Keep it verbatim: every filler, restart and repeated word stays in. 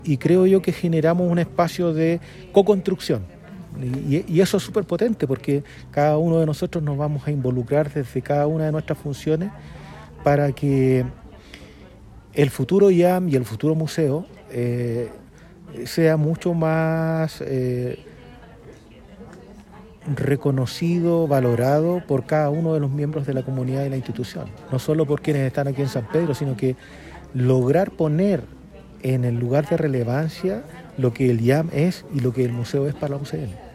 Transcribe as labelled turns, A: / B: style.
A: y creo yo que generamos un espacio de co-construcción. Y, y eso es súper potente porque cada uno de nosotros nos vamos a involucrar desde cada una de nuestras funciones para que el futuro I A M y el futuro museo eh, sea mucho más eh, reconocido, valorado por cada uno de los miembros de la comunidad y la institución. No solo por quienes están aquí en San Pedro, sino que lograr poner en el lugar de relevancia lo que el I A M es y lo que el museo es para la U C N.